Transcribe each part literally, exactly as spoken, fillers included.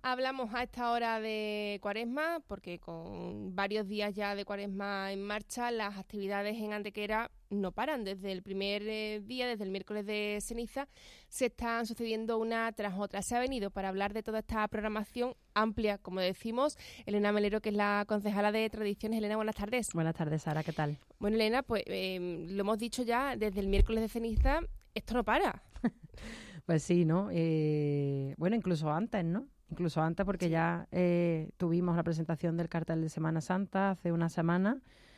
Hablamos a esta hora de Cuaresma, porque con varios días ya de Cuaresma en marcha, las actividades en Antequera no paran. Desde el primer eh, día, desde el miércoles de ceniza, se están sucediendo una tras otra. Se ha venido para hablar de toda esta programación amplia, como decimos, Elena Melero, que es la concejala de Tradiciones. Elena, buenas tardes. Buenas tardes, Sara, ¿qué tal? Bueno, Elena, pues eh, lo hemos dicho ya, desde el miércoles de ceniza, esto no para. Pues sí, ¿no? Eh, bueno, incluso antes, ¿no? Incluso antes, porque sí. ya eh, tuvimos la presentación del cartel de Semana Santa hace una semana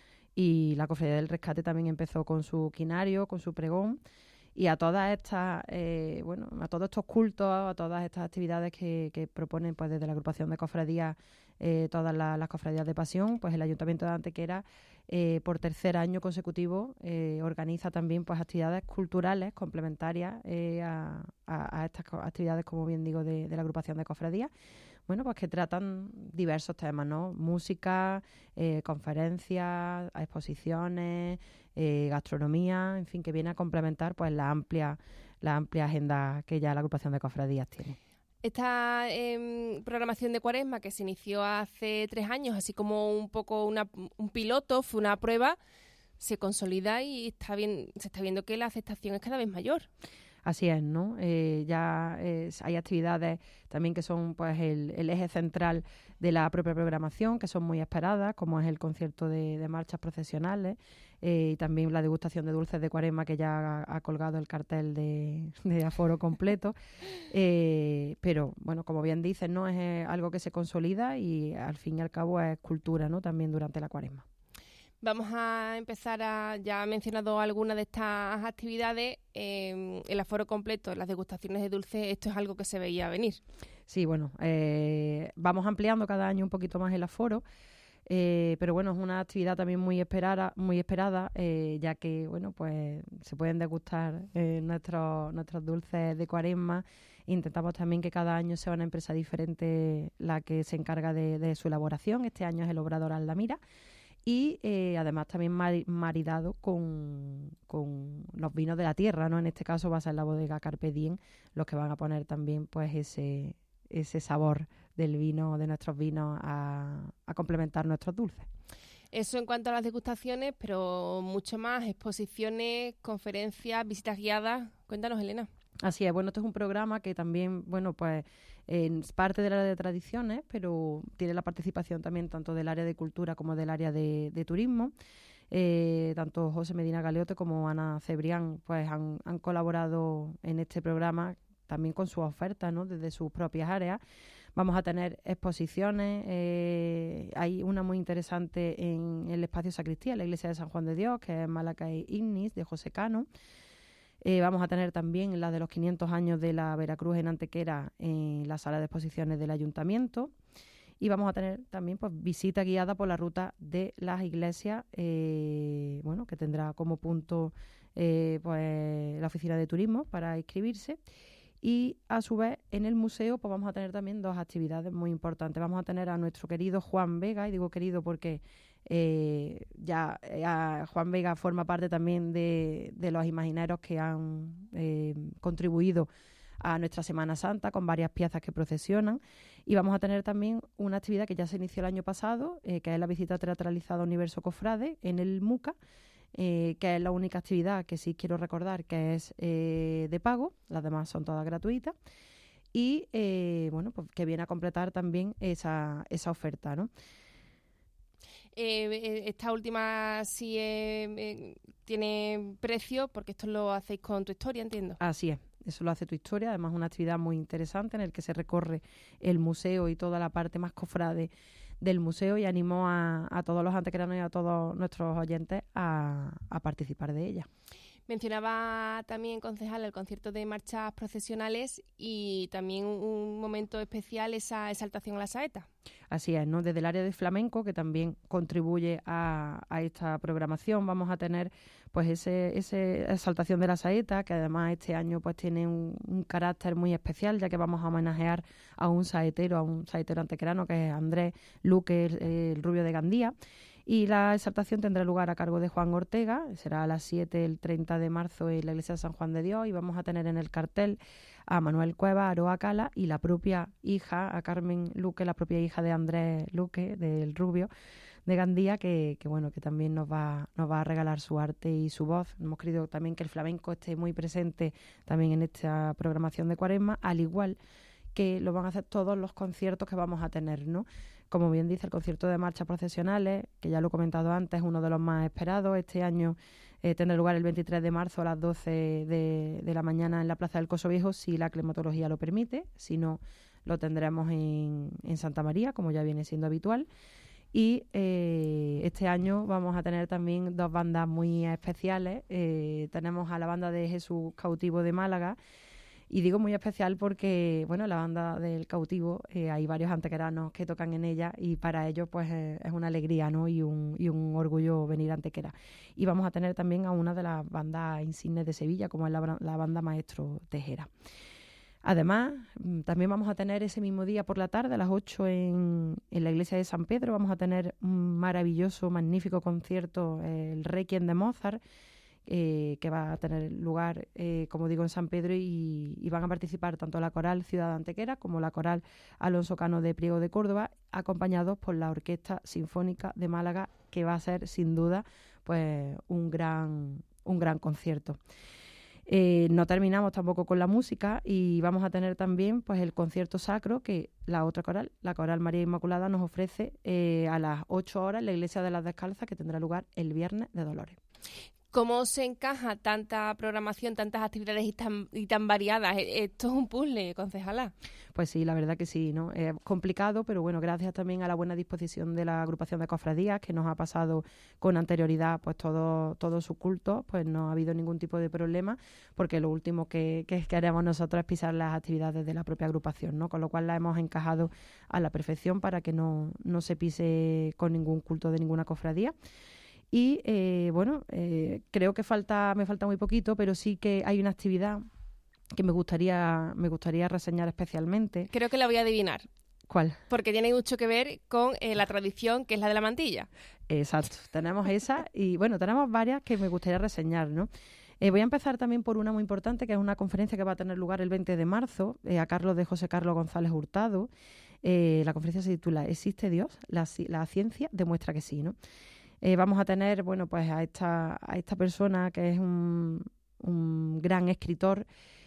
y la Cofradía del Rescate también empezó con su quinario, con su pregón, y a todas estas, eh, bueno, a todos estos cultos, a todas estas actividades que, que proponen, pues desde la agrupación de cofradías, eh, todas la, las cofradías de Pasión, pues el Ayuntamiento de Antequera, eh, por tercer año consecutivo, eh, organiza también pues actividades culturales complementarias eh, a, a, a estas actividades, como bien digo, de, de la agrupación de cofradías. Bueno, pues que tratan diversos temas, ¿no? Música, eh, conferencias, exposiciones, eh, gastronomía, en fin, que viene a complementar pues la amplia, la amplia agenda que ya la agrupación de cofradías tiene. Esta eh, programación de Cuaresma, que se inició hace tres años, así como un poco una, un piloto, fue una prueba, se consolida y está bien, se está viendo que la aceptación es cada vez mayor. Así es, ¿no? Eh, ya eh, hay actividades también que son pues el, el eje central de la propia programación, que son muy esperadas, como es el concierto de, de marchas procesionales eh, y también la degustación de dulces de Cuaresma, que ya ha, ha colgado el cartel de, de aforo completo. Eh, pero, bueno, como bien dices, ¿no? Es eh, algo que se consolida y al fin y al cabo es cultura, ¿no? También durante la Cuaresma. Vamos a empezar a, ya he mencionado algunas de estas actividades, eh, el aforo completo, las degustaciones de dulces, esto es algo que se veía venir. Sí, bueno, eh, vamos ampliando cada año un poquito más el aforo, eh, pero bueno, es una actividad también muy esperada, muy esperada, eh, ya que, bueno, pues se pueden degustar eh, nuestros, nuestros dulces de Cuaresma. Intentamos también que cada año sea una empresa diferente la que se encarga de, de su elaboración. Este año es el Obrador Aldamira. Y eh, además también maridado con, con los vinos de la tierra, ¿no? En este caso va a ser la bodega Carpe Diem los que van a poner también pues ese, ese sabor del vino, de nuestros vinos, a, a complementar nuestros dulces. Eso en cuanto a las degustaciones, pero mucho más, exposiciones, conferencias, visitas guiadas. Cuéntanos, Elena. Así es, bueno, este es un programa que también, bueno, pues eh, es parte del área de tradiciones, pero tiene la participación también tanto del área de cultura como del área de, de turismo. Eh, tanto José Medina Galeote como Ana Cebrián pues han, han colaborado en este programa también con sus ofertas, ¿no? Desde sus propias áreas. Vamos a tener exposiciones, eh, hay una muy interesante en el espacio Sacristía, la iglesia de San Juan de Dios, que es Malacay Ignis, de José Cano. Eh, vamos a tener también la de los quinientos años de la Veracruz en Antequera en la sala de exposiciones del Ayuntamiento. Y vamos a tener también pues visita guiada por la ruta de las iglesias, eh, bueno, que tendrá como punto eh, pues la oficina de turismo para inscribirse. Y a su vez en el museo pues vamos a tener también dos actividades muy importantes. Vamos a tener a nuestro querido Juan Vega, y digo querido porque eh, ya eh, Juan Vega forma parte también de, de los imagineros que han eh, contribuido a nuestra Semana Santa con varias piezas que procesionan. Y vamos a tener también una actividad que ya se inició el año pasado, eh, que es la visita teatralizada Universo Cofrade en el MUCA, Eh, que es la única actividad que sí quiero recordar que es eh, de pago, las demás son todas gratuitas, y eh, bueno, pues que viene a completar también esa, esa oferta, ¿no? Eh, esta última sí eh, eh, tiene precio, porque esto lo hacéis con Tu Historia, entiendo. Así es, eso lo hace Tu Historia, además una actividad muy interesante en el que se recorre el museo y toda la parte más cofrade del museo, y animo a, a todos los antequeranos y a todos nuestros oyentes a, a participar de ella. Mencionaba también, concejal, el concierto de marchas procesionales y también un momento especial, esa exaltación a la saeta. Así es, ¿no? Desde el área de flamenco, que también contribuye a, a esta programación, vamos a tener pues ese, ese exaltación de la saeta, que además este año pues tiene un, un carácter muy especial, ya que vamos a homenajear a un saetero, a un saetero antequerano, que es Andrés Luque, el, el Rubio de Gandía. Y la exaltación tendrá lugar a cargo de Juan Ortega, será a las siete el treinta de marzo en la iglesia de San Juan de Dios, y vamos a tener en el cartel a Manuel Cueva, a Aroa Cala y la propia hija, a Carmen Luque, la propia hija de Andrés Luque, del Rubio, de Gandía, que, que bueno, que también nos va, nos va a regalar su arte y su voz. Hemos querido también que el flamenco esté muy presente también en esta programación de Cuaresma, al igual que lo van a hacer todos los conciertos que vamos a tener, ¿no? Como bien dice, el concierto de marchas procesionales, que ya lo he comentado antes, es uno de los más esperados. Este año eh, tendrá lugar el veintitrés de marzo a las doce de, de la mañana en la Plaza del Coso Viejo, si la climatología lo permite. Si no, lo tendremos en, en Santa María, como ya viene siendo habitual. Y eh, este año vamos a tener también dos bandas muy especiales. Eh, tenemos a la banda de Jesús Cautivo de Málaga. Y digo muy especial porque, bueno, la banda del Cautivo, eh, hay varios antequeranos que tocan en ella y para ellos pues eh, es una alegría, ¿no? Y un, y un orgullo venir a Antequera. Y vamos a tener también a una de las bandas insignes de Sevilla, como es la, la banda Maestro Tejera. Además, también vamos a tener ese mismo día por la tarde, a las ocho, en, en la iglesia de San Pedro, vamos a tener un maravilloso, magnífico concierto, eh, el Requiem de Mozart, Eh, que va a tener lugar, eh, como digo, en San Pedro, y, y van a participar tanto la coral Ciudad de Antequera como la coral Alonso Cano de Priego de Córdoba, acompañados por la Orquesta Sinfónica de Málaga, que va a ser sin duda pues un gran, un gran concierto. Eh, no terminamos tampoco con la música y vamos a tener también pues el concierto sacro que la otra coral, la coral María Inmaculada, nos ofrece eh, a las ocho horas en la iglesia de las Descalzas, que tendrá lugar el Viernes de Dolores. ¿Cómo se encaja tanta programación, tantas actividades y tan, y tan variadas? Esto es un puzzle, concejala. Pues sí, la verdad que sí, ¿no? Es complicado, pero bueno, gracias también a la buena disposición de la agrupación de cofradías, que nos ha pasado con anterioridad pues todo, todo su culto, pues no ha habido ningún tipo de problema, porque lo último que, que queremos nosotros es pisar las actividades de la propia agrupación, ¿no? Con lo cual la hemos encajado a la perfección para que no, no se pise con ningún culto de ninguna cofradía. Y eh, bueno, eh, creo que falta me falta muy poquito, pero sí que hay una actividad que me gustaría me gustaría reseñar especialmente. Creo que la voy a adivinar. ¿Cuál? Porque tiene mucho que ver con eh, la tradición, que es la de la mantilla. Exacto, tenemos esa y bueno, tenemos varias que me gustaría reseñar, ¿no? Eh, voy a empezar también por una muy importante, que es una conferencia que va a tener lugar el veinte de marzo, eh, a cargo de José Carlos González Hurtado. Eh, la conferencia se titula ¿Existe Dios? La, la ciencia demuestra que sí, ¿no? Eh, vamos a tener, bueno, pues a esta, a esta persona que es un, un gran escritor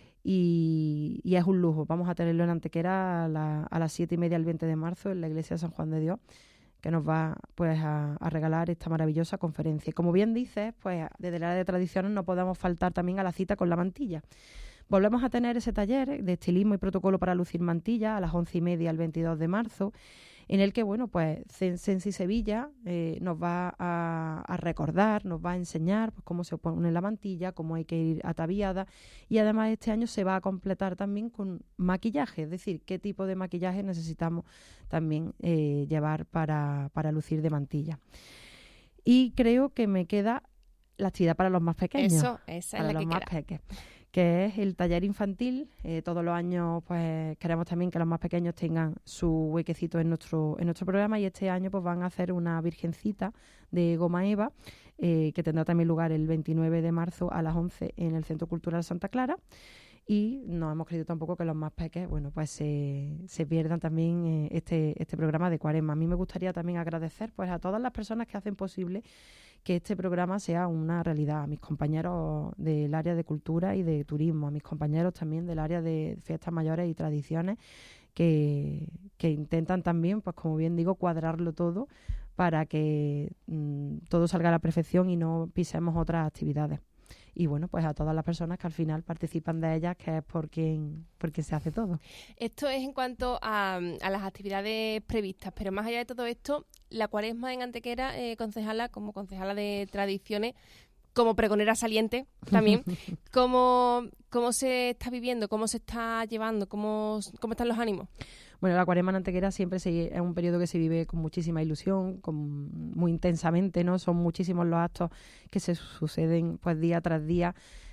y, y es un lujo. Vamos a tenerlo en Antequera a, la, a las siete y media el veinte de marzo en la iglesia de San Juan de Dios, que nos va pues a, a regalar esta maravillosa conferencia. Y como bien dices, pues desde el área de tradiciones no podemos faltar también a la cita con la mantilla. Volvemos a tener ese taller de estilismo y protocolo para lucir mantilla a las once y media el veintidós de marzo, en el que, bueno, pues Sensi Sevilla eh, nos va a, a recordar, nos va a enseñar pues, cómo se pone la mantilla, cómo hay que ir ataviada, y además este año se va a completar también con maquillaje, es decir, qué tipo de maquillaje necesitamos también eh, llevar para, para lucir de mantilla. Y creo que me queda la actividad para los más pequeños. Eso, esa para es la los que más queda. pequeños, que es el taller infantil. Eh, todos los años pues queremos también que los más pequeños tengan su huequecito en nuestro en nuestro programa, y este año pues van a hacer una virgencita de goma eva eh, que tendrá también lugar el veintinueve de marzo a las once en el Centro Cultural Santa Clara. Y no hemos querido tampoco que los más pequeños, bueno, pues se, se pierdan también eh, este, este programa de Cuaresma. A mí me gustaría también agradecer pues a todas las personas que hacen posible que este programa sea una realidad, a mis compañeros del área de cultura y de turismo, a mis compañeros también del área de fiestas mayores y tradiciones, que, que intentan también, pues como bien digo, cuadrarlo todo para que mmm, todo salga a la perfección y no pisemos otras actividades. Y bueno, pues a todas las personas que al final participan de ellas, que es por quien, por quien se hace todo. Esto es en cuanto a, a las actividades previstas, pero más allá de todo esto, la Cuaresma en Antequera, eh, concejala, como concejala de tradiciones, como pregonera saliente también, ¿cómo, cómo se está viviendo, cómo se está llevando, cómo, cómo están los ánimos? Bueno, la Cuaresma en Antequera siempre se, es un periodo que se vive con muchísima ilusión, con, muy intensamente, ¿no? Son muchísimos los actos que se suceden pues día tras día.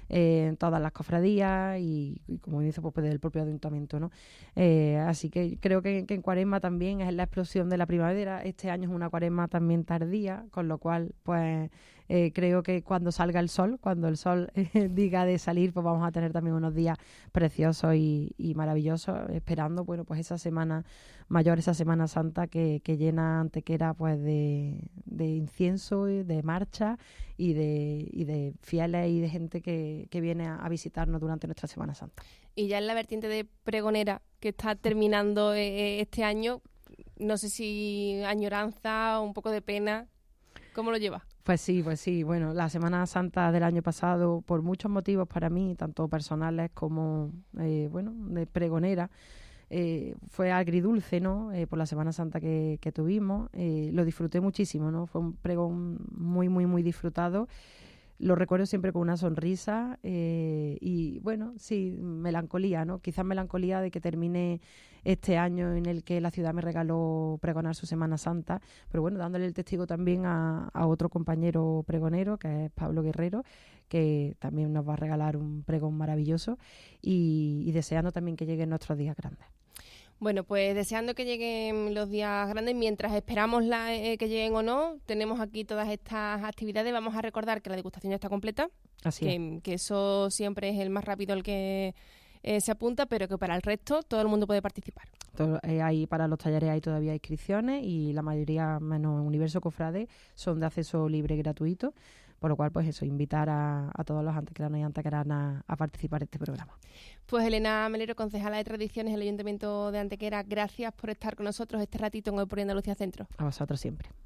eh, en todas las cofradías y, y como dice, pues del propio ayuntamiento, ¿no? Eh, así que creo que, que en Cuaresma también es la explosión de la primavera. Este año es una Cuaresma también tardía, con lo cual, pues eh, creo que cuando salga el sol, cuando el sol eh, diga de salir, pues vamos a tener también unos días preciosos y, y maravillosos, esperando, bueno, pues esa semana mayor, esa Semana Santa que, que llena Antequera pues de, de incienso, y de marcha y de, y de fieles y de gente que, que viene a, a visitarnos durante nuestra Semana Santa. Y ya en la vertiente de pregonera que está terminando eh, este año, no sé si añoranza o un poco de pena, ¿cómo lo lleva? Pues sí, pues sí. Bueno, la Semana Santa del año pasado, por muchos motivos para mí, tanto personales como, eh, bueno, de pregonera, eh, fue agridulce, ¿no? Eh, por la Semana Santa que, que tuvimos. Eh, lo disfruté muchísimo, ¿no? Fue un pregón muy, muy, muy disfrutado. Lo recuerdo siempre con una sonrisa eh, y, bueno, sí, melancolía, ¿no? Quizás melancolía de que termine este año en el que la ciudad me regaló pregonar su Semana Santa, pero bueno, dándole el testigo también a, a otro compañero pregonero, que es Pablo Guerrero, que también nos va a regalar un pregón maravilloso y, y deseando también que lleguen nuestros días grandes. Bueno, pues deseando que lleguen los días grandes, mientras esperamos la, eh, que lleguen o no, tenemos aquí todas estas actividades. Vamos a recordar que la degustación ya está completa, Así que, que eso siempre es el más rápido el que eh, se apunta, pero que para el resto todo el mundo puede participar. Todo, eh, hay, para los talleres hay todavía inscripciones y la mayoría, menos Universo Cofrade, son de acceso libre y gratuito. Por lo cual, pues eso, invitar a, a todos los antequeranos y antequeranas a participar en este programa. Pues Elena Melero, concejala de Tradiciones del Ayuntamiento de Antequera, gracias por estar con nosotros este ratito en Hoy por Andalucía Centro. A vosotros siempre.